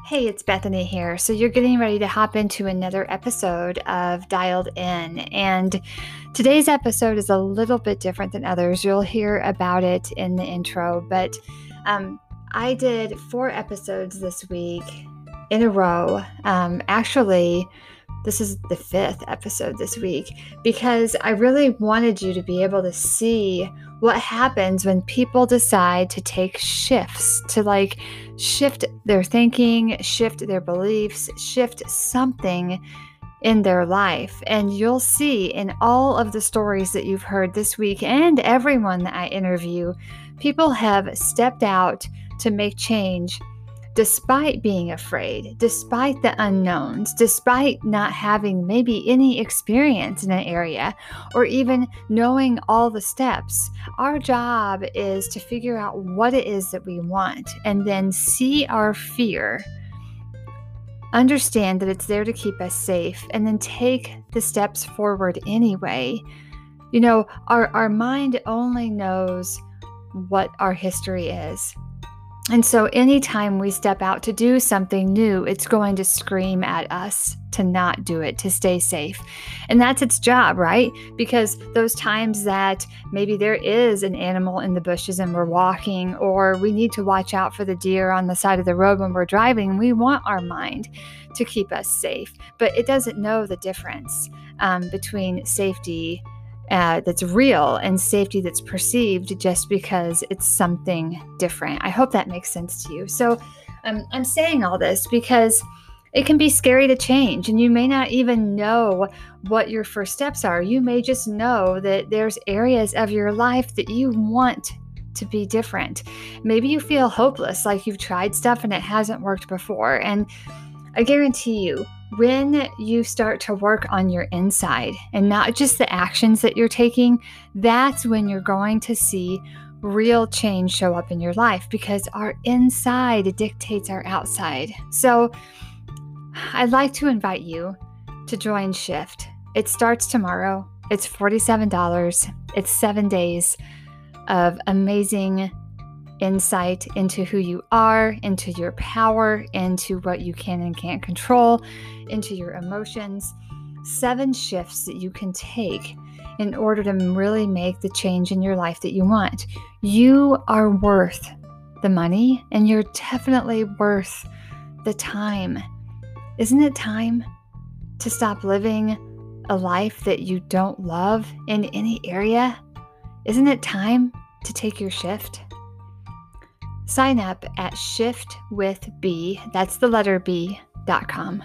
Hey, it's Bethany here. So, you're getting ready to hop into another episode of Dialed In. And today's episode is a little bit different than others. You'll hear about it in the intro. But I did 4 episodes this week in a row. Actually, this is the 5th episode this week because I really wanted you to be able to see what happens when people decide to take shifts, to shift their thinking, shift their beliefs, shift something in their life. And you'll see in all of the stories that you've heard this week and everyone that I interview, people have stepped out to make change despite being afraid, despite the unknowns, despite not having maybe any experience in an area or even knowing all the steps. Our job is to figure out what it is that we want and then see our fear, understand that it's there to keep us safe, and then take the steps forward anyway. You know, our mind only knows what our history is. And so anytime we step out to do something new, it's going to scream at us to not do it, to stay safe. And that's its job, right? Because those times that maybe there is an animal in the bushes and we're walking, or we need to watch out for the deer on the side of the road when we're driving, we want our mind to keep us safe. But it doesn't know the difference between safety that's real and safety that's perceived just because it's something different. I hope that makes sense to you. So I'm saying all this because it can be scary to change, and you may not even know what your first steps are. You may just know that there's areas of your life that you want to be different. Maybe you feel hopeless, like you've tried stuff and it hasn't worked before. And I guarantee you, when you start to work on your inside and not just the actions that you're taking, that's when you're going to see real change show up in your life, because our inside dictates our outside. So I'd like to invite you to join Shift. It starts tomorrow. It's $47. It's 7 days of amazing insight into who you are, into your power, into what you can and can't control, into your emotions. 7 shifts that you can take in order to really make the change in your life that you want. You are worth the money, and you're definitely worth the time. Isn't it time to stop living a life that you don't love in any area? Isn't it time to take your shift? Sign up at shiftwithb, that's the letter B.com,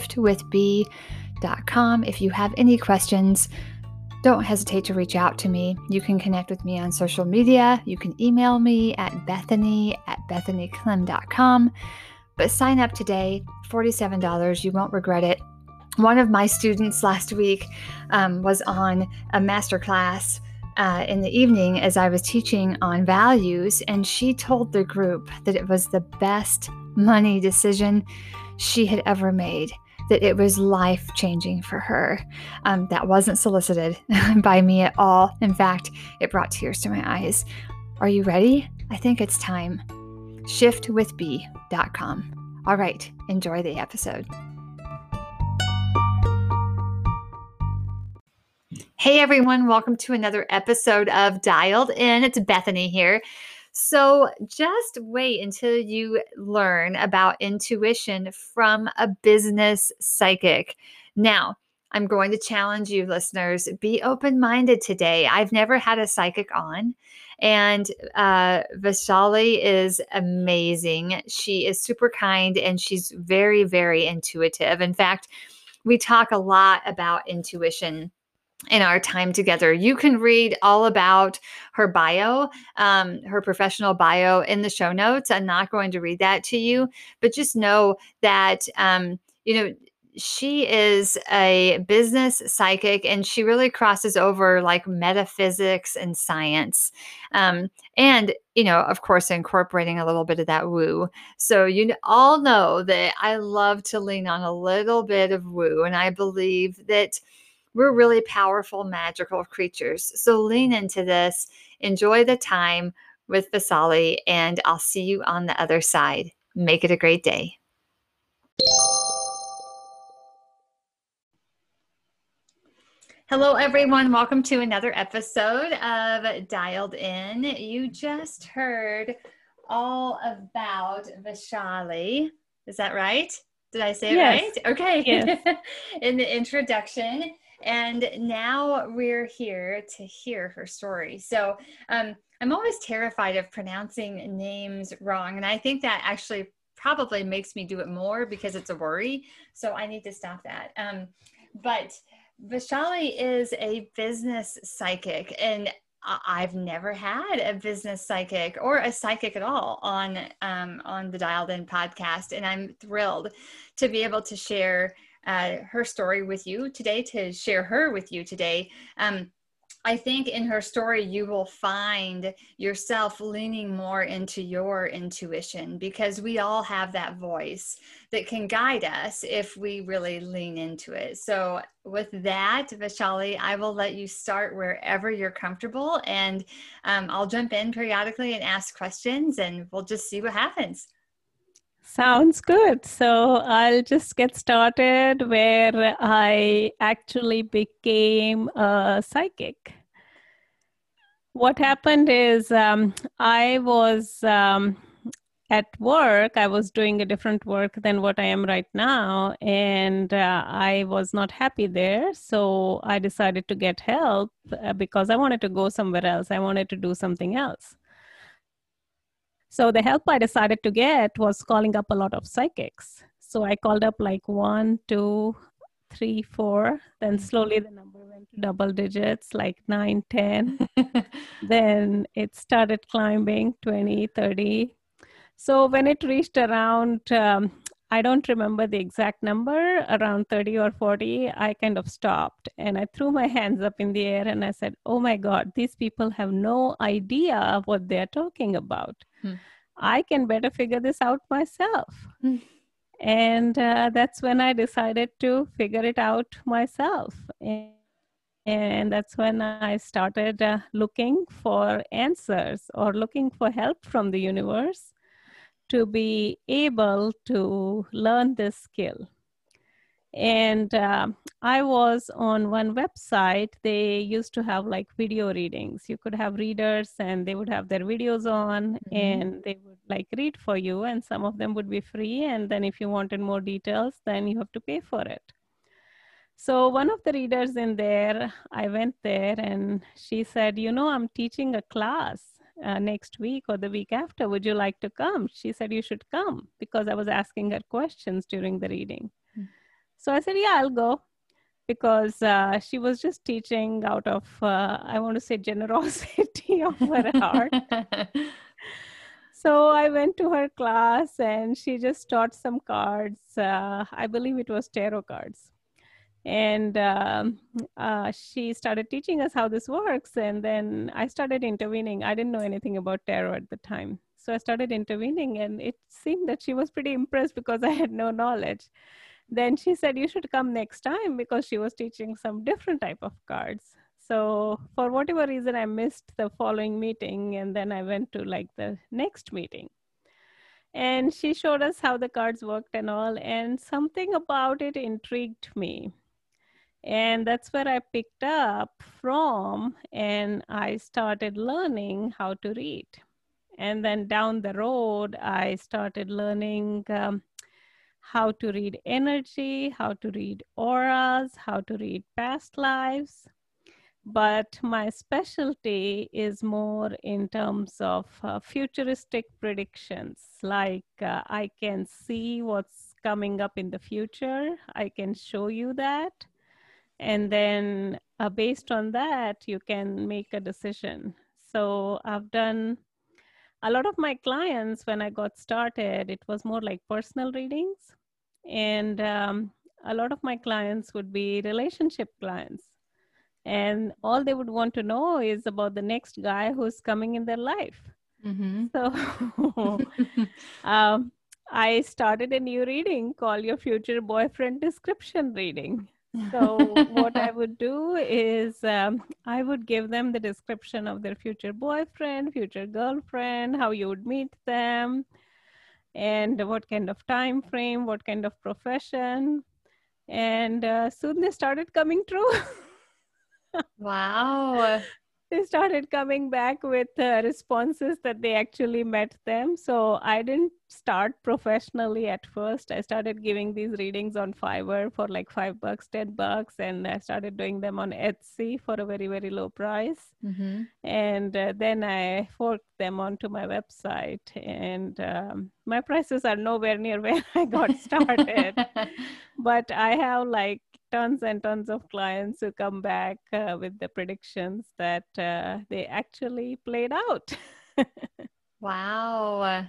shiftwithb.com. If you have any questions, don't hesitate to reach out to me. You can connect with me on social media. You can email me at bethany@bethanyclem.com. But sign up today, $47. You won't regret it. One of my students last week was on a masterclass in the evening as I was teaching on values, and she told the group that it was the best money decision she had ever made, that it was life-changing for her. That wasn't solicited by me at all. In fact, it brought tears to my eyes. Are you ready? I think it's time. shiftwithb.com. All right, enjoy the episode. Hey everyone, welcome to another episode of Dialed In. It's Bethany here. So just wait until you learn about intuition from a business psychic. Now, I'm going to challenge you, listeners. Be open-minded today. I've never had a psychic on, and Vaishali is amazing. She is super kind, and she's very, very intuitive. In fact, we talk a lot about intuition in our time together. You can read all about her bio, her professional bio in the show notes. I'm not going to read that to you, but just know that, she is a business psychic, and she really crosses over like metaphysics and science. And, of course, incorporating a little bit of that woo. So you all know that I love to lean on a little bit of woo, and I believe that we're really powerful, magical creatures. So lean into this, enjoy the time with Vaishali, and I'll see you on the other side. Make it a great day. Hello, everyone. Welcome to another episode of Dialed In. You just heard all about Vaishali. Is that right? Did I say it right? Okay. Yes. In the introduction. And now we're here to hear her story. So I'm always terrified of pronouncing names wrong. And I think that actually probably makes me do it more because it's a worry. So I need to stop that. But Vishali is a business psychic, and I've never had a business psychic or a psychic at all on the Dialed In podcast, and I'm thrilled to be able to share her story with you today. To share her with you today. I think in her story, you will find yourself leaning more into your intuition, because we all have that voice that can guide us if we really lean into it. So with that, Vaishali, I will let you start wherever you're comfortable, and I'll jump in periodically and ask questions, and we'll just see what happens. Sounds good. So I'll just get started where I actually became a psychic. What happened is I was at work. I was doing a different work than what I am right now, and I was not happy there. So I decided to get help because I wanted to go somewhere else. I wanted to do something else. So the help I decided to get was calling up a lot of psychics. So I called up like 1, 2, 3, 4. Then slowly the number went to double digits, like 9, 10. Then it started climbing 20, 30. So when it reached around, I don't remember the exact number, around 30 or 40, I kind of stopped and I threw my hands up in the air and I said, oh my God, these people have no idea what they're talking about. I can better figure this out myself. And that's when I decided to figure it out myself. And that's when I started looking for answers or looking for help from the universe to be able to learn this skill. And I was on one website. They used to have like video readings. You could have readers and they would have their videos on and they would like read for you, and some of them would be free. And then if you wanted more details, then you have to pay for it. So one of the readers in there, I went there and she said, you know, I'm teaching a class next week or the week after. Would you like to come? She said, you should come, because I was asking her questions during the reading. So I said, yeah, I'll go, because she was just teaching out of, I want to say, generosity of her heart. So I went to her class and she just taught some cards. I believe it was tarot cards. And she started teaching us how this works. And then I started intervening. I didn't know anything about tarot at the time. So I started intervening, and it seemed that she was pretty impressed because I had no knowledge. Then she said, you should come next time, because she was teaching some different type of cards. So for whatever reason, I missed the following meeting. And then I went to like the next meeting. And she showed us how the cards worked and all. And something about it intrigued me. And that's where I picked up from, and I started learning how to read. And then down the road, I started learning how to read energy, how to read auras, how to read past lives. But my specialty is more in terms of futuristic predictions. Like I can see what's coming up in the future. I can show you that. And then based on that, you can make a decision. So I've done a lot of my clients, when I got started, it was more like personal readings. And a lot of my clients would be relationship clients. And all they would want to know is about the next guy who's coming in their life. So I started a new reading called Your Future Boyfriend Description Reading. So what I would do is I would give them the description of their future boyfriend, future girlfriend, how you would meet them. and what kind of time frame, what kind of profession. And soon they started coming true. Wow. They started coming back with responses that they actually met them. So I didn't start professionally at first. I started giving these readings on Fiverr for like $5, $10, and I started doing them on Etsy for a very, very low price. Mm-hmm. And then I forked them onto my website, and my prices are nowhere near where I got started. But I have like tons and tons of clients who come back with the predictions that they actually played out. Wow.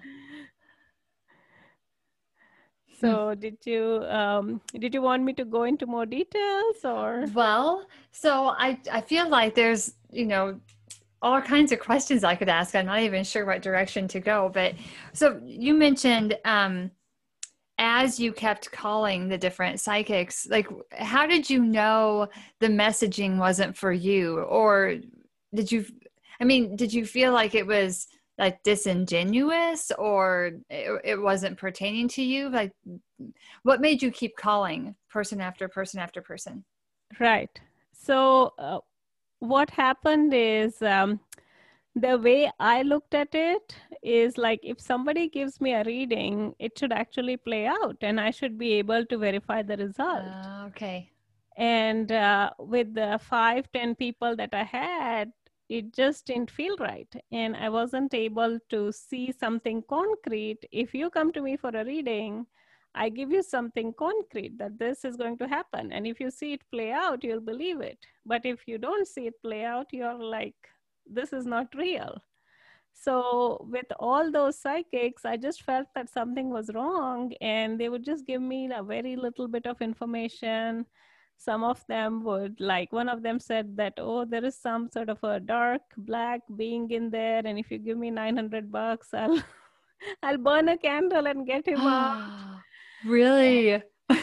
So did you want me to go into more details or? Well, so I feel like there's, all kinds of questions I could ask. I'm not even sure what direction to go, but so you mentioned as you kept calling the different psychics, like how did you know the messaging wasn't for you? Or did you, did you feel like it was like disingenuous or it wasn't pertaining to you? Like what made you keep calling person after person after person? Right. So what happened is the way I looked at it is like if somebody gives me a reading, it should actually play out and I should be able to verify the result. Okay. And with the 5-10 people that I had, it just didn't feel right. And I wasn't able to see something concrete. If you come to me for a reading, I give you something concrete that this is going to happen. And if you see it play out, you'll believe it. But if you don't see it play out, you're like, this is not real. So with all those psychics, I just felt that something was wrong and they would just give me a very little bit of information. Some of them would, like one of them said that, oh, there is some sort of a dark black being in there. And if you give me $900, I'll burn a candle and get him out. Really?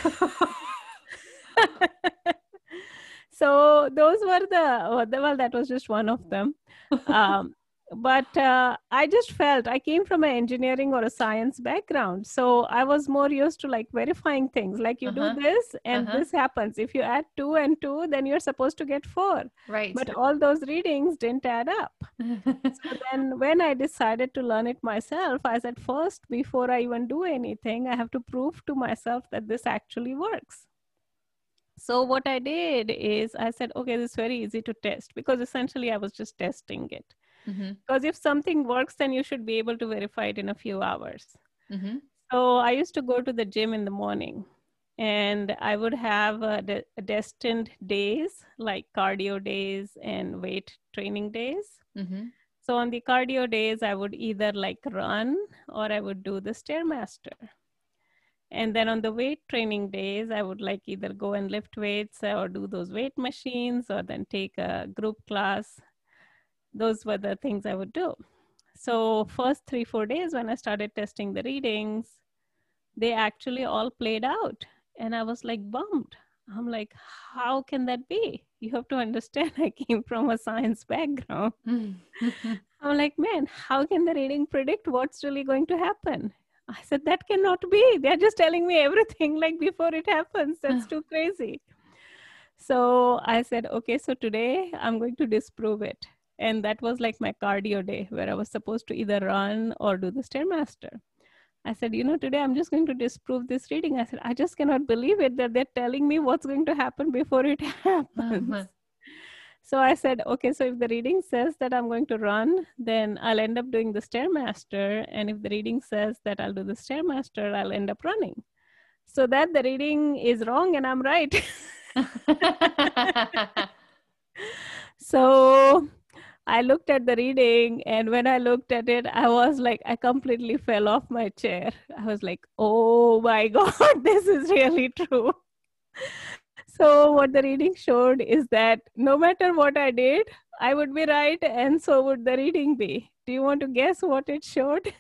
So those were well, that was just one of them. But I just felt I came from an engineering or a science background. So I was more used to like verifying things like you do this and this happens. If you add 2 and 2, then you're supposed to get 4. Right. But all those readings didn't add up. So then when I decided to learn it myself, I said, first, before I even do anything, I have to prove to myself that this actually works. So what I did is I said, okay, this is very easy to test because essentially I was just testing it. Because if something works, then you should be able to verify it in a few hours. So I used to go to the gym in the morning and I would have destined days like cardio days and weight training days. So on the cardio days, I would either like run or I would do the Stairmaster. And then on the weight training days, I would like either go and lift weights or do those weight machines or then take a group class. Those were the things I would do. So first 3-4 days when I started testing the readings, they actually all played out. And I was like bummed. I'm like, how can that be? You have to understand, I came from a science background. I'm like, man, how can the reading predict what's really going to happen? I said, that cannot be. They're just telling me everything like before it happens. That's too crazy. So I said, okay, so today I'm going to disprove it. And that was like my cardio day where I was supposed to either run or do the Stairmaster. I said, today I'm just going to disprove this reading. I said, I just cannot believe it that they're telling me what's going to happen before it happens. So I said, okay, so if the reading says that I'm going to run, then I'll end up doing the Stairmaster. And if the reading says that I'll do the Stairmaster, I'll end up running. So that the reading is wrong and I'm right. So I looked at the reading, and when I looked at it, I was like, I completely fell off my chair. I was like, oh my God, this is really true. So what the reading showed is that no matter what I did, I would be right, and so would the reading be. Do you want to guess what it showed?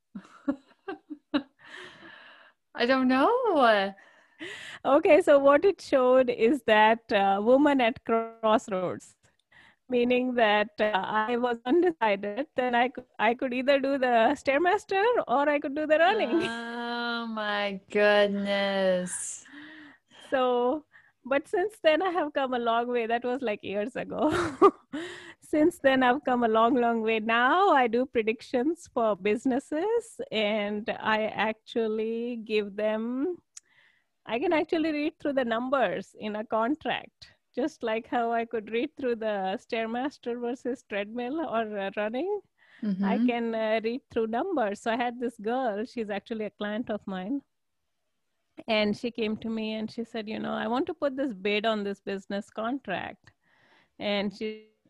I don't know. Okay, so what it showed is that woman at crossroads. meaning that I was undecided. Then I could either do the Stairmaster or I could do the running. Oh my goodness. So, but since then I have come a long way. That was like years ago. Since then I've come a long, long way. Now I do predictions for businesses, and I actually give them, I can actually read through the numbers in a contract, just like how I could read through the Stairmaster versus treadmill or running. I Mm-hmm. can read through numbers. So I had this girl, she's actually a client of mine. And she came to me and she said, I want to put this bid on this business contract. And she said,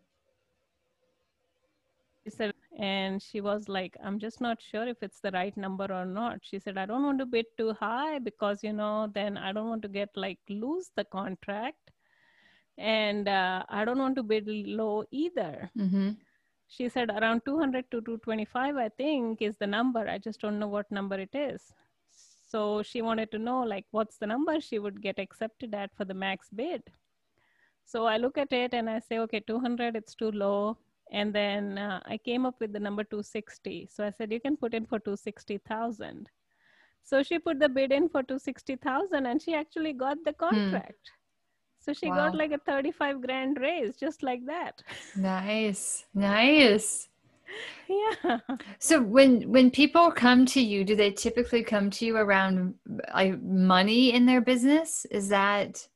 and she was like, I'm just not sure if it's the right number or not. She said, I don't want to bid too high because, then I don't want to get like lose the contract. And I don't want to bid low either. Mm-hmm. She said around 200 to 225, I think, is the number. I just don't know what number it is. So she wanted to know, like, what's the number she would get accepted at for the max bid. So I look at it and I say, okay, 200, it's too low. And then I came up with the number 260. So I said, you can put in for 260,000. So she put the bid in for 260,000 and she actually got the contract. So she got Wow. like a 35 grand raise, just like that. Nice. Nice. Yeah. So when people come to you, do they typically come to you around like money in their business? Is that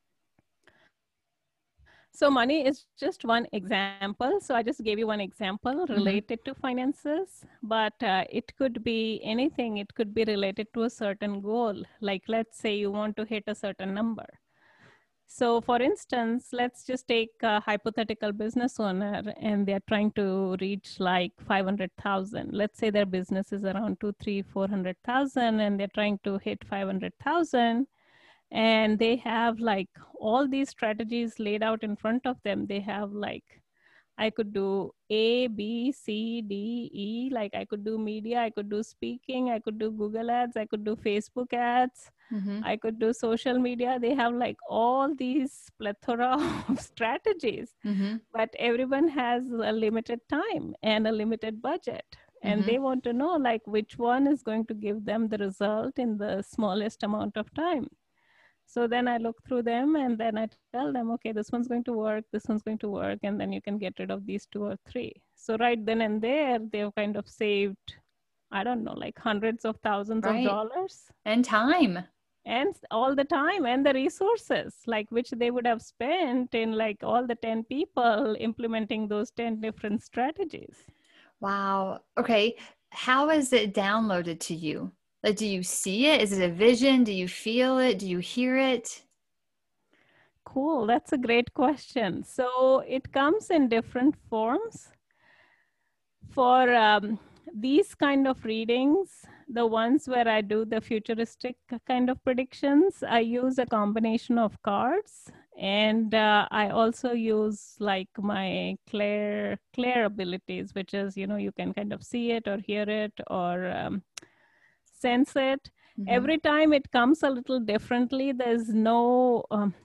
So money is just one example. So I just gave you one example mm-hmm. related to finances, but it could be anything. It could be related to a certain goal. Like let's say you want to hit a certain number. So for instance, let's just take a hypothetical business owner and they're trying to reach like 500,000. Let's say their business is around 2, 3, 400,000 and they're trying to hit 500,000, and they have like all these strategies laid out in front of them. They have like, I could do A, B, C, D, E. Like I could do media, I could do speaking, I could do Google ads, I could do Facebook ads, Mm-hmm. I could do social media. They have like all these plethora of strategies, Mm-hmm. but everyone has a limited time and a limited budget. And Mm-hmm. they want to know like which one is going to give them the result in the smallest amount of time. So then I look through them and then I tell them, okay, this one's going to work, this one's going to work, and then you can get rid of these 2 or 3. So right then and there, they've kind of saved, I don't know, like hundreds of thousands of Right. dollars, And time. and all the time and the resources, like which they would have spent in like all the 10 people implementing those 10 different strategies. Wow. Okay. How is it downloaded to you? Like, do you see it? Is it a vision? Do you feel it? Do you hear it? Cool. That's a great question. So it comes in different forms. For these kind of readings, the ones where I do the futuristic kind of predictions, I use a combination of cards, and I also use like my clair abilities, which is, you can kind of see it or hear it or sense it. Mm-hmm. Every time it comes a little differently. There's no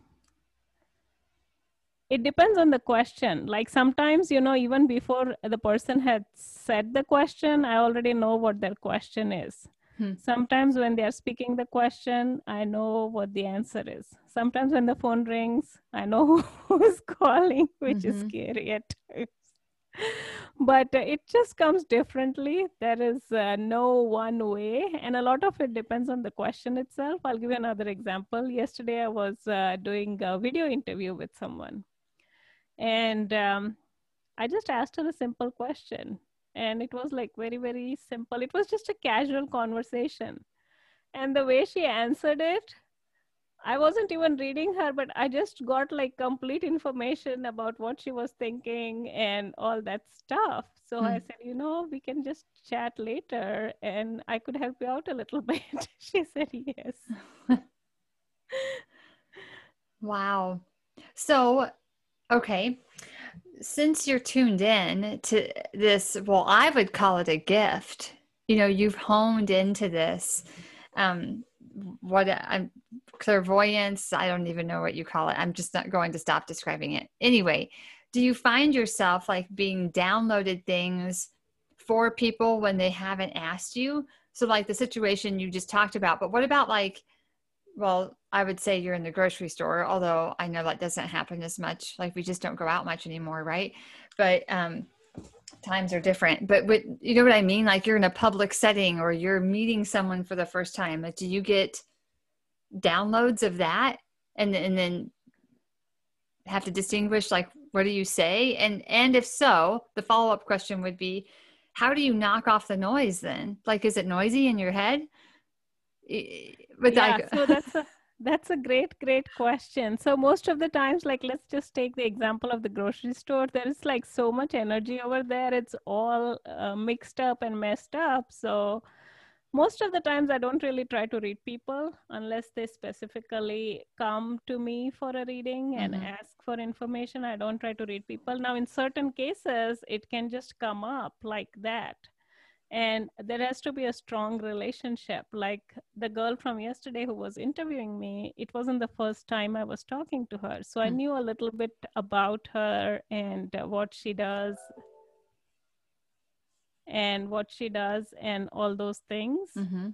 it depends on the question. Like sometimes, even before the person had said the question, I already know what their question is. Hmm. Sometimes when they are speaking the question, I know what the answer is. Sometimes when the phone rings, I know who is calling, which is Mm-hmm. scary at times. But it just comes differently. There is no one way, and a lot of it depends on the question itself. I'll give you another example. Yesterday, I was doing a video interview with someone, and I just asked her a simple question. And it was like very, very simple. It was just a casual conversation. And the way she answered it, I wasn't even reading her, but I just got like complete information about what she was thinking and all that stuff. So Hmm. I said, we can just chat later and I could help you out a little bit. She said, yes. Wow. So, okay. Since you're tuned in to this, well, I would call it a gift. You've honed into this. What I'm clairvoyance, I don't even know what you call it. I'm just not going to stop describing it. Anyway, do you find yourself like being downloaded things for people when they haven't asked you? So like the situation you just talked about, but what about like, well, I would say you're in the grocery store, although I know that doesn't happen as much. Like we just don't go out much anymore, right? But times are different. But you know what I mean? Like you're in a public setting or you're meeting someone for the first time. Like, do you get downloads of that and then have to distinguish like what do you say? And if so, the follow-up question would be, how do you knock off the noise then? Like, is it noisy in your head? But Yeah, like, so that's a great question. So most of the times, like let's just take the example of the grocery store. There is like so much energy over there. It's all mixed up and messed up. So most of the times I don't really try to read people unless they specifically come to me for a reading and ask for information. I don't try to read people. Now, in certain cases, it can just come up like that. And there has to be a strong relationship. Like the girl from yesterday who was interviewing me, it wasn't the first time I was talking to her. So I knew a little bit about her and what she does and all those things.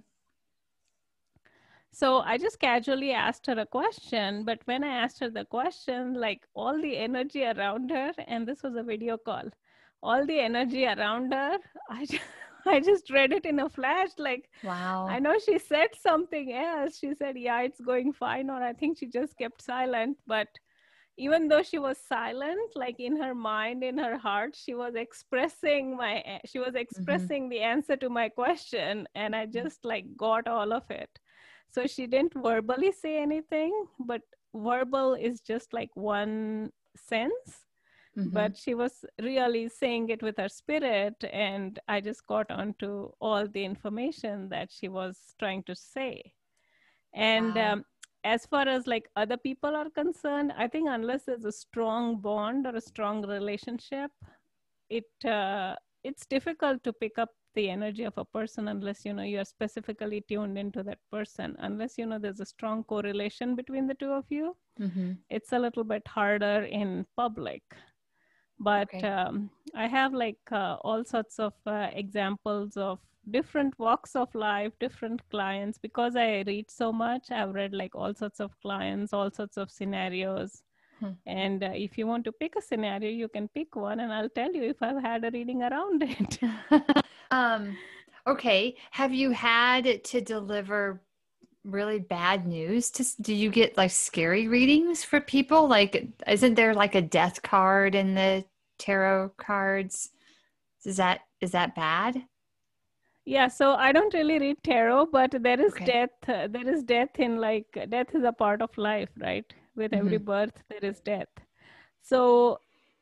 So I just casually asked her a question, but when I asked her the question, like all the energy around her, and this was a video call, all the energy around her, I just read it in a flash. Like, wow. I know she said something else. She said, yeah, it's going fine. Or I think she just kept silent. But even though she was silent, like in her mind, in her heart, she was expressing the answer to my question. And I just like got all of it. So she didn't verbally say anything, but verbal is just like one sense. But she was really saying it with her spirit, and I just got onto all the information that she was trying to say. And as far as like other people are concerned, I think unless there's a strong bond or a strong relationship, it's difficult to pick up the energy of a person unless you are specifically tuned into that person. Unless there's a strong correlation between the two of you, it's a little bit harder in public. But I have like all sorts of examples of different walks of life, different clients. Because I read so much, I've read like all sorts of clients, all sorts of scenarios. And if you want to pick a scenario, you can pick one and I'll tell you if I've had a reading around it. Okay. Have you had to deliver really bad news? Do you get like scary readings for people? Like, isn't there like a death card in the tarot cards? Is that bad? Yeah, so I don't really read tarot, but there is death. There is death in like, death is a part of life, right? With every birth, there is death. So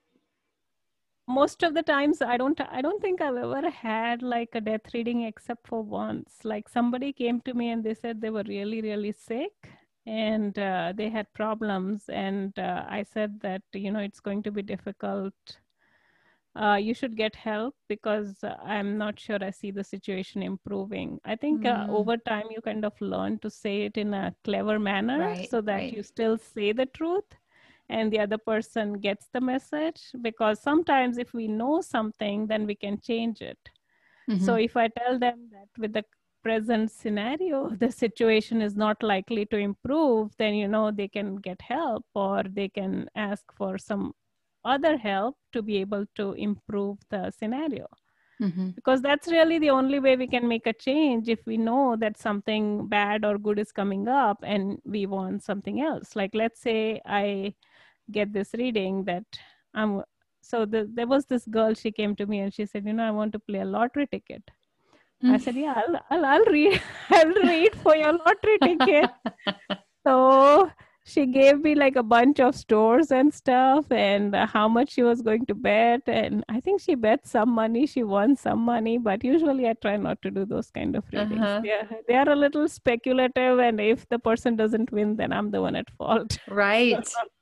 most of the times I don't think I've ever had like a death reading except for once. Like somebody came to me and they said they were really, really sick and they had problems. And I said that, it's going to be difficult. You should get help because I'm not sure I see the situation improving. I think over time you kind of learn to say it in a clever manner so that you still say the truth and the other person gets the message. Because sometimes if we know something, then we can change it. So if I tell them that with the present scenario, the situation is not likely to improve, then, they can get help or they can ask for some other help to be able to improve the scenario. Because that's really the only way we can make a change, if we know that something bad or good is coming up and we want something else. Like, let's say I get this reading that there was this girl, she came to me and she said, I want to play a lottery ticket. I said, yeah, I'll read I'll read for your lottery ticket. So she gave me like a bunch of stores and stuff and how much she was going to bet. And I think she bet some money, she won some money, but usually I try not to do those kind of readings. They are a little speculative, and if the person doesn't win, then I'm the one at fault. Right.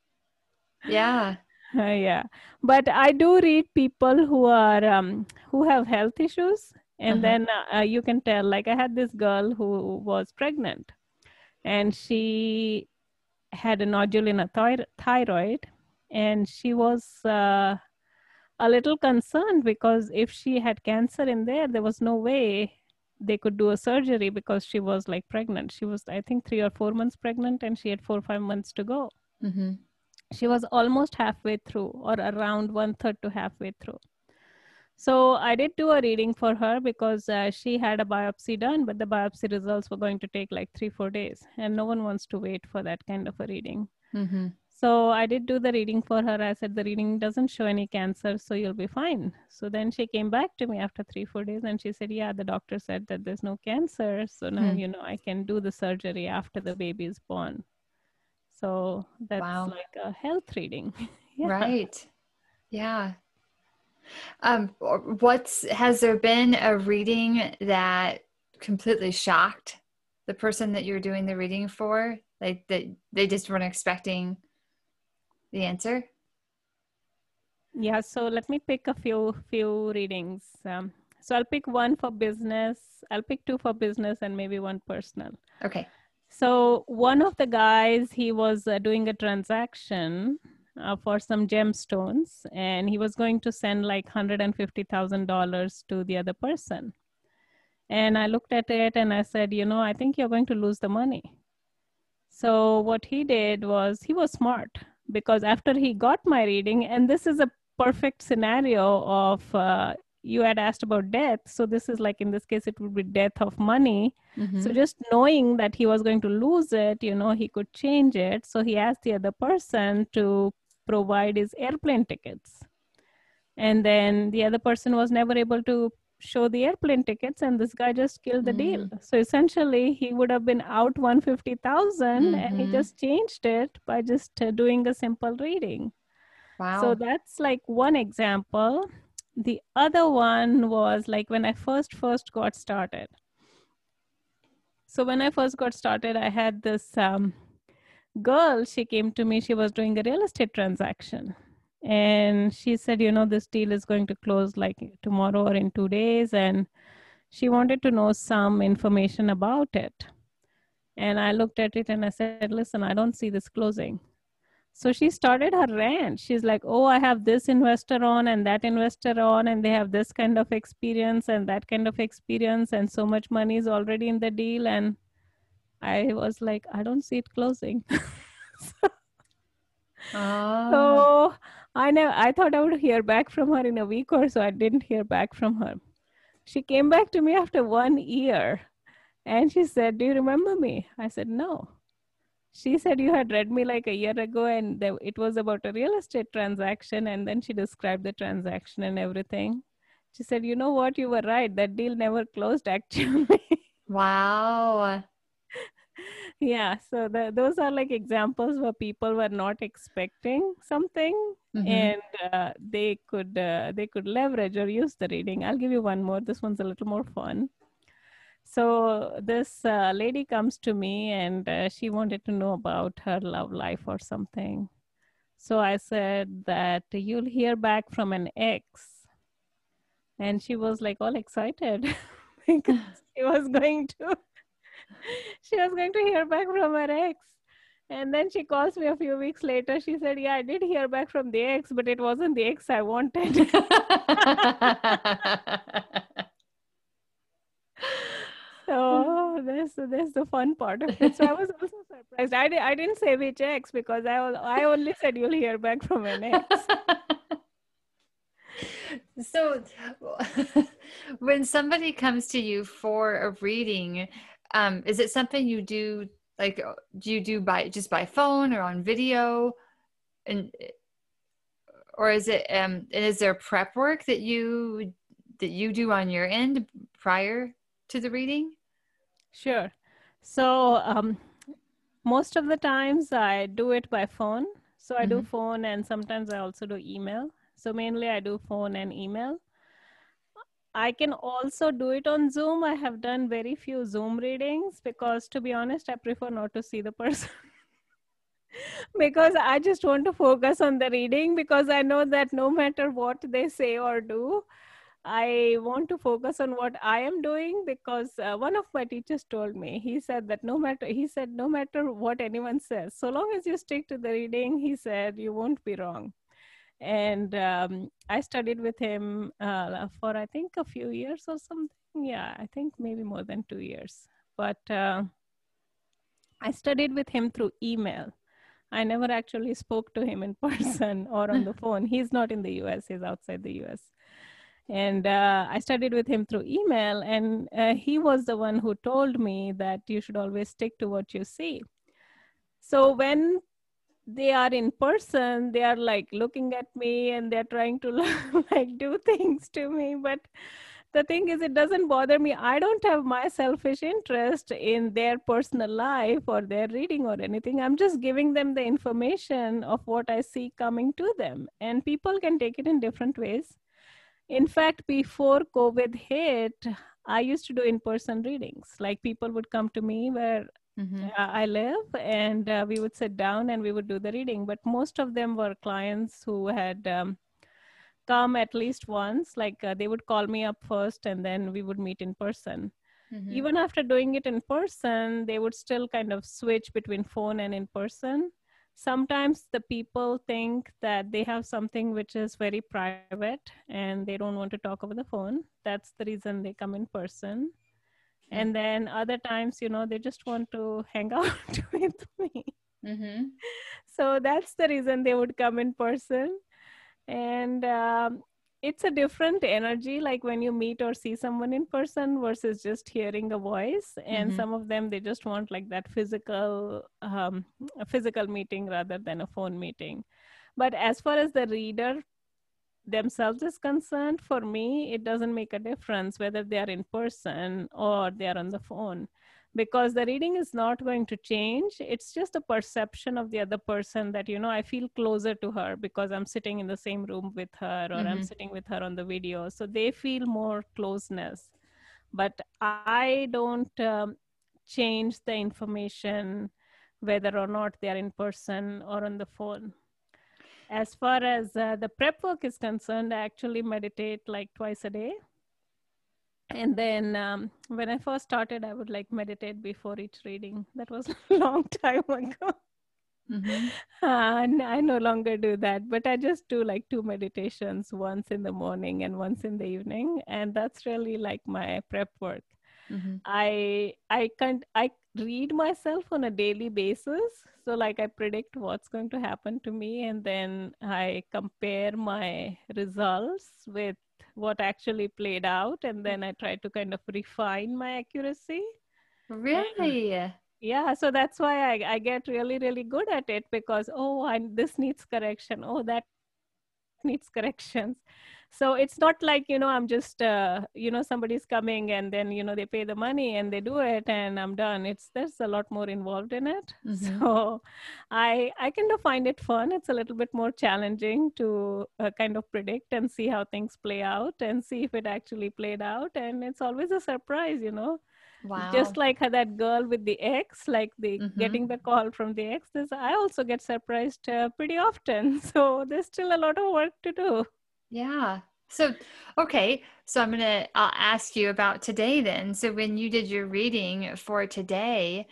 Yeah. Yeah. But I do read people who are who have health issues. And then you can tell, like I had this girl who was pregnant and she had a nodule in a thyroid, And she was a little concerned because if she had cancer in there was no way they could do a surgery because she was like pregnant. She was, I think, 3 or 4 months pregnant, and she had 4 or 5 months to go. Mm-hmm. She was almost halfway through, or around 1/3 to halfway through. So I did do a reading for her because she had a biopsy done, but the biopsy results were going to take like 3-4 days, and no one wants to wait for that kind of a reading. Mm-hmm. So I did do the reading for her. I said, the reading doesn't show any cancer, so you'll be fine. So then she came back to me after 3-4 days and she said, yeah, the doctor said that there's no cancer. So now, I can do the surgery after the baby is born. So that's like a health reading. Yeah. Right. Yeah. Has there been a reading that completely shocked the person that you're doing the reading for? Like that they just weren't expecting the answer? Yeah. So let me pick a few readings. So I'll pick one for business. I'll pick 2 for business and maybe 1 personal. Okay. So one of the guys, he was doing a transaction for some gemstones, and he was going to send like $150,000 to the other person. And I looked at it and I said, I think you're going to lose the money. So what he did was, he was smart, because after he got my reading, and this is a perfect scenario of, you had asked about death. So this is like, in this case, it would be death of money. Mm-hmm. So just knowing that he was going to lose it, he could change it. So he asked the other person to provide his airplane tickets. And then the other person was never able to show the airplane tickets, and this guy just killed the deal. So essentially he would have been out 150,000, and he just changed it by just doing a simple reading. Wow. So that's like one example. The other one was like when I first got started. So when I first got started, I had this girl, she came to me, she was doing a real estate transaction. And she said, this deal is going to close like tomorrow or in 2 days. And she wanted to know some information about it. And I looked at it and I said, listen, I don't see this closing. So she started her rant. She's like, oh, I have this investor on and that investor on, and they have this kind of experience and that kind of experience, and so much money is already in the deal. And I was like, I don't see it closing. So I thought I would hear back from her in a week or so. I didn't hear back from her. She came back to me after 1 year and she said, do you remember me? I said, no. She said, you had read me like a year ago, and it was about a real estate transaction. And then she described the transaction and everything. She said, you know what? You were right. That deal never closed, actually. Wow. Yeah. So those are like examples where people were not expecting something, and they could leverage or use the reading. I'll give you one more. This one's a little more fun. So this lady comes to me and she wanted to know about her love life or something. So I said that you'll hear back from an ex. And she was like all excited because she was going to hear back from her ex. And then she calls me a few weeks later. She said, yeah, I did hear back from the ex, but it wasn't the ex I wanted. So there's the fun part of it. So I was also surprised. I didn't say which ex, because I only said you'll hear back from an ex. So when somebody comes to you for a reading, is it something you do, like, do you do by phone or on video? Or is it is there prep work that you do on your end prior to the reading? Sure. So most of the times I do it by phone. So I do phone, and sometimes I also do email. So mainly I do phone and email. I can also do it on Zoom. I have done very few Zoom readings because, to be honest, I prefer not to see the person. Because I just want to focus on the reading, because I know that no matter what they say or do, I want to focus on what I am doing, because one of my teachers told me, he said that no matter what anyone says, so long as you stick to the reading, he said, you won't be wrong. And I studied with him for, I think, a few years or something. Yeah, I think maybe more than 2 years. But I studied with him through email. I never actually spoke to him in person or on the phone. He's not in the US, he's outside the US. And I studied with him through email, and he was the one who told me that you should always stick to what you see. So when they are in person, they are like looking at me and they're trying to like do things to me. But the thing is, it doesn't bother me. I don't have my selfish interest in their personal life or their reading or anything. I'm just giving them the information of what I see coming to them, and people can take it in different ways. In fact, before COVID hit, I used to do in-person readings. Like, people would come to me where I live, and we would sit down and we would do the reading. But most of them were clients who had come at least once. Like, they would call me up first and then we would meet in person. Even after doing it in person, they would still kind of switch between phone and in person. Sometimes the people think that they have something which is very private and they don't want to talk over the phone. That's the reason they come in person. And then other times, they just want to hang out with me. So that's the reason they would come in person. And it's a different energy, like when you meet or see someone in person versus just hearing a voice. And some of them, they just want like that a physical meeting rather than a phone meeting. But as far as the reader themselves is concerned, for me, it doesn't make a difference whether they are in person or they are on the phone, because the reading is not going to change. It's just a perception of the other person that, I feel closer to her because I'm sitting in the same room with her, or I'm sitting with her on the video. So they feel more closeness. But I don't change the information whether or not they are in person or on the phone. As far as the prep work is concerned, I actually meditate like twice a day. And then when I first started, I would like meditate before each reading. That was a long time ago. And I no longer do that, but I just do like 2 meditations, once in the morning and once in the evening. And that's really like my prep work. I read myself on a daily basis. So like, I predict what's going to happen to me, and then I compare my results with what actually played out, and then I try to kind of refine my accuracy. Really? Yeah, so that's why I get really, really good at it, because, this needs correction. Oh, that needs corrections. So it's not like, I'm just, somebody's coming and then, they pay the money and they do it and I'm done. There's a lot more involved in it. So I kind of find it fun. It's a little bit more challenging to kind of predict and see how things play out and see if it actually played out. And it's always a surprise, Wow. Just like that girl with the ex, like getting the call from the ex, I also get surprised pretty often. So there's still a lot of work to do. Yeah. So, okay. So I'll ask you about today then. So when you did your reading for today,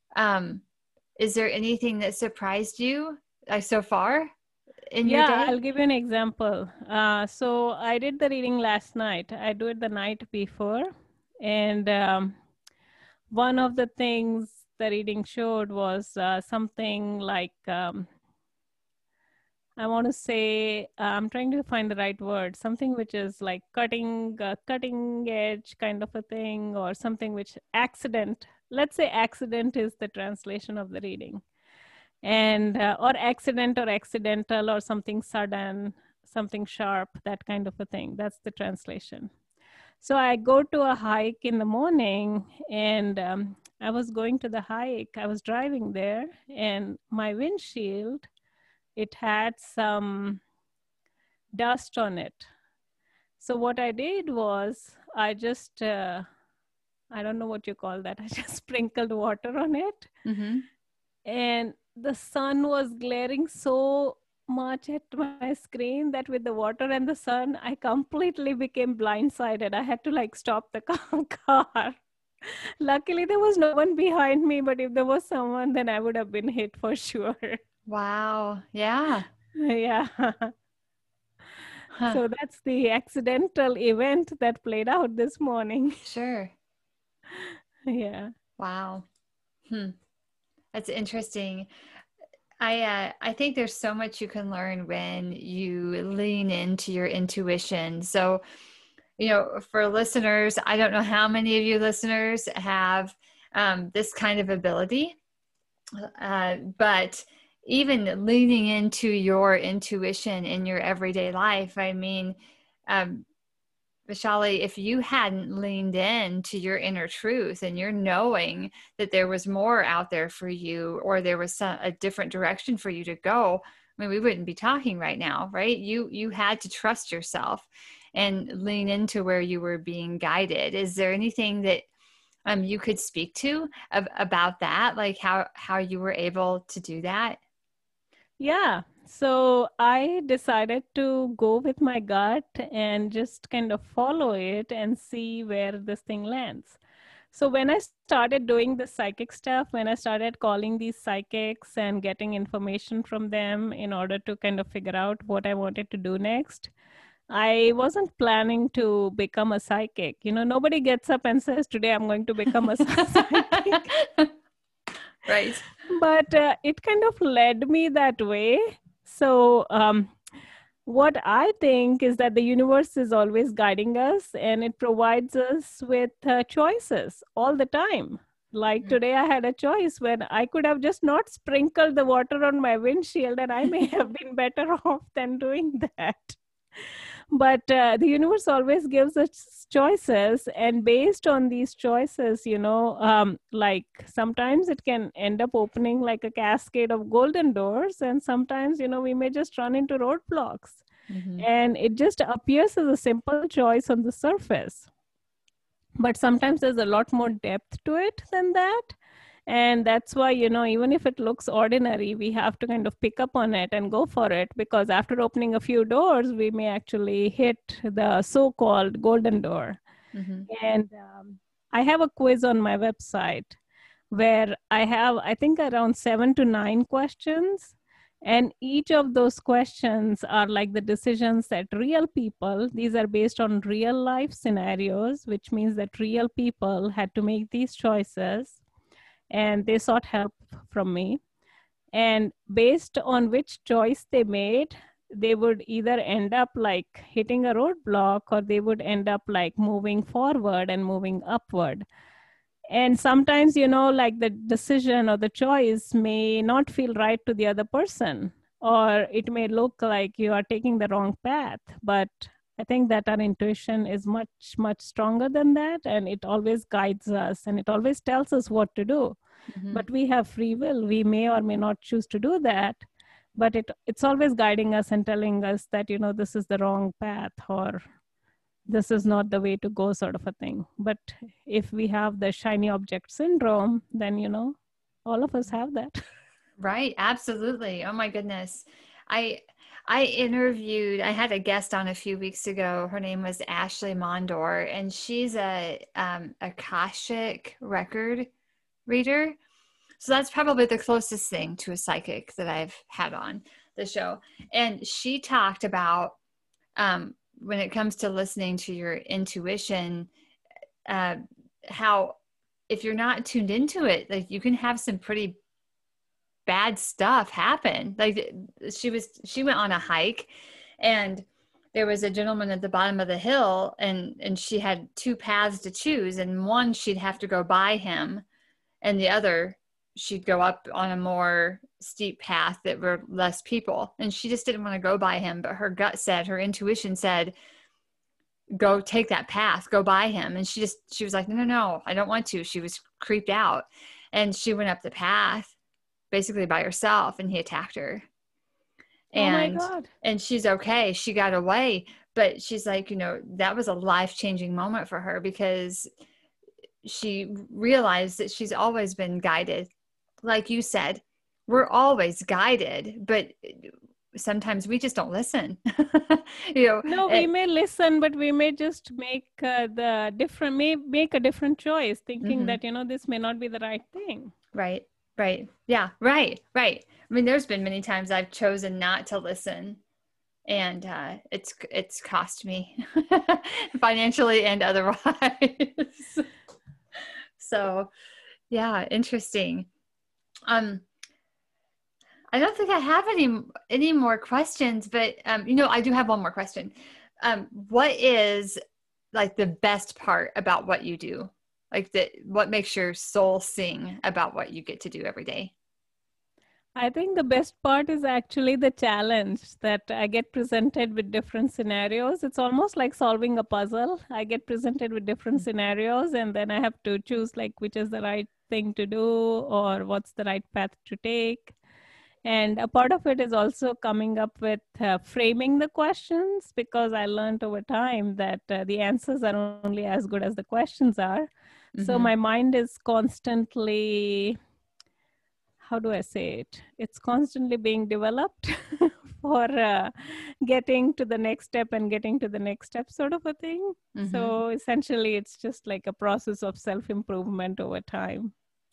is there anything that surprised you so far in your day? I'll give you an example. So I did the reading last night. I do it the night before. And one of the things the reading showed was something like, I want to say, I'm trying to find the right word, something which is like cutting edge kind of a thing, or something which accident. Let's say accident is the translation of the reading. And or accident or accidental or something sudden, something sharp, that kind of a thing. That's the translation. So I go to a hike in the morning, and I was going to the hike. I was driving there, and my windshield, it had some dust on it. So what I did was, I just, I don't know what you call that. I just sprinkled water on it. And the sun was glaring so much at my screen that with the water and the sun, I completely became blindsided. I had to like stop the car. Luckily, there was no one behind me, but if there was someone, then I would have been hit for sure. Wow. Yeah. Yeah. Huh. So that's the accidental event that played out this morning. Sure. Yeah. Wow. Hmm. That's interesting. I think there's so much you can learn when you lean into your intuition. So, for listeners, I don't know how many of you listeners have this kind of ability, but even leaning into your intuition in your everyday life, I mean, Vishali, if you hadn't leaned in to your inner truth and you're knowing that there was more out there for you, or there was a different direction for you to go, I mean, we wouldn't be talking right now, right? You had to trust yourself and lean into where you were being guided. Is there anything that you could speak to about that, like how you were able to do that? Yeah. So I decided to go with my gut and just kind of follow it and see where this thing lands. So when I started doing the psychic stuff, when I started calling these psychics and getting information from them in order to kind of figure out what I wanted to do next, I wasn't planning to become a psychic. Nobody gets up and says, today I'm going to become a psychic. Right. But it kind of led me that way. So, what I think is that the universe is always guiding us and it provides us with choices all the time. Like today, I had a choice when I could have just not sprinkled the water on my windshield, and I may have been better off than doing that. But the universe always gives us choices, and based on these choices, like sometimes it can end up opening like a cascade of golden doors, and sometimes we may just run into roadblocks. Mm-hmm. And it just appears as a simple choice on the surface, but sometimes there's a lot more depth to it than that. And that's why, even if it looks ordinary, we have to kind of pick up on it and go for it, because after opening a few doors, we may actually hit the so-called golden door. Mm-hmm. And I have a quiz on my website where I have, I think, around 7 to 9 questions. And each of those questions are like the decisions that real people, these are based on real life scenarios, which means that real people had to make these choices and they sought help from me. And based on which choice they made, they would either end up like hitting a roadblock, or they would end up like moving forward and moving upward. And sometimes, like the decision or the choice may not feel right to the other person, or it may look like you are taking the wrong path. But I think that our intuition is much, much stronger than that. And it always guides us and it always tells us what to do. Mm-hmm. But we have free will. We may or may not choose to do that. But it's always guiding us and telling us that, this is the wrong path, or this is not the way to go, sort of a thing. But if we have the shiny object syndrome, then all of us have that. Right. Absolutely. Oh my goodness. I I had a guest on a few weeks ago. Her name was Ashley Mondor, and she's a Akashic record reader. So that's probably the closest thing to a psychic that I've had on the show. And she talked about when it comes to listening to your intuition, how if you're not tuned into it, like you can have some pretty bad stuff happen. Like she went on a hike, and there was a gentleman at the bottom of the hill, and she had two paths to choose, and one she'd have to go by him, and the other she'd go up on a more steep path that were less people, and she just didn't want to go by him. But her gut said, her intuition said, go take that path, go by him. And she was like, no, I don't want to. She was creeped out, and she went up the path basically by herself, and he attacked her. And, oh my God. And she's okay. She got away, but she's like, that was a life-changing moment for her, because she realized that she's always been guided. Like you said, we're always guided, but sometimes we just don't listen. No, we may listen, but we may just make make a different choice, thinking that, this may not be the right thing. Right. Yeah. Right. I mean, there's been many times I've chosen not to listen, and it's cost me financially and otherwise. So, yeah, interesting. I don't think I have any more questions, but I do have one more question. What is like the best part about what you do? Like what makes your soul sing about what you get to do every day? I think the best part is actually the challenge that I get presented with different scenarios. It's almost like solving a puzzle. I get presented with different scenarios, and then I have to choose like which is the right thing to do or what's the right path to take. And a part of it is also coming up with framing the questions, because I learned over time that the answers are only as good as the questions are. So my mind is constantly, how do I say it? It's constantly being developed for getting to the next step and getting to the next step, sort of a thing. So essentially, it's just like a process of self-improvement over time.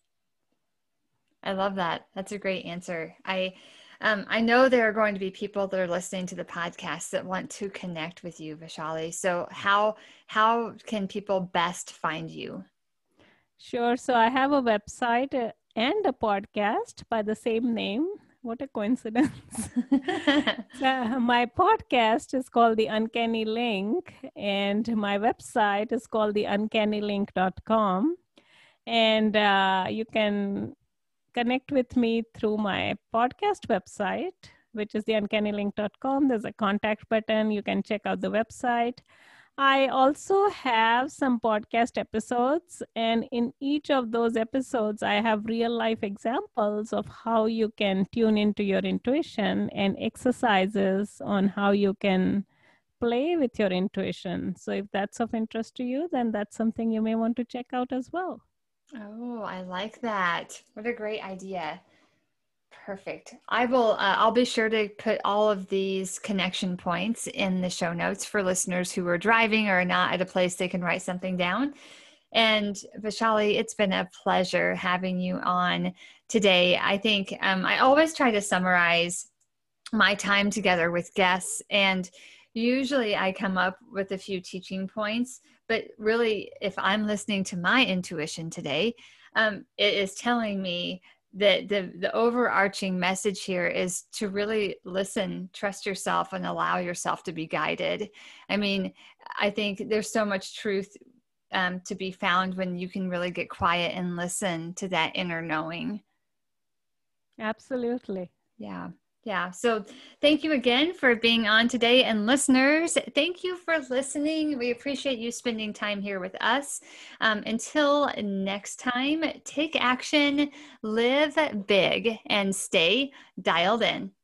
I love that. That's a great answer. I know there are going to be people that are listening to the podcast that want to connect with you, Vaishali. So how can people best find you? Sure. So I have a website and a podcast by the same name. What a coincidence. My podcast is called The Uncanny Link, and my website is called theuncannylink.com. And you can connect with me through my podcast website, which is theuncannylink.com. There's a contact button. You can check out the website. I also have some podcast episodes, and in each of those episodes, I have real life examples of how you can tune into your intuition and exercises on how you can play with your intuition. So if that's of interest to you, then that's something you may want to check out as well. Oh, I like that. What a great idea. Perfect. I'll be sure to put all of these connection points in the show notes for listeners who are driving or not at a place they can write something down. And Vaishali, it's been a pleasure having you on today. I think I always try to summarize my time together with guests, and usually I come up with a few teaching points, but really if I'm listening to my intuition today, it is telling me that the overarching message here is to really listen, trust yourself, and allow yourself to be guided. I mean, I think there's so much truth to be found when you can really get quiet and listen to that inner knowing. Absolutely. Yeah. So thank you again for being on today. And listeners, thank you for listening. We appreciate you spending time here with us. Until next time, take action, live big, and stay dialed in.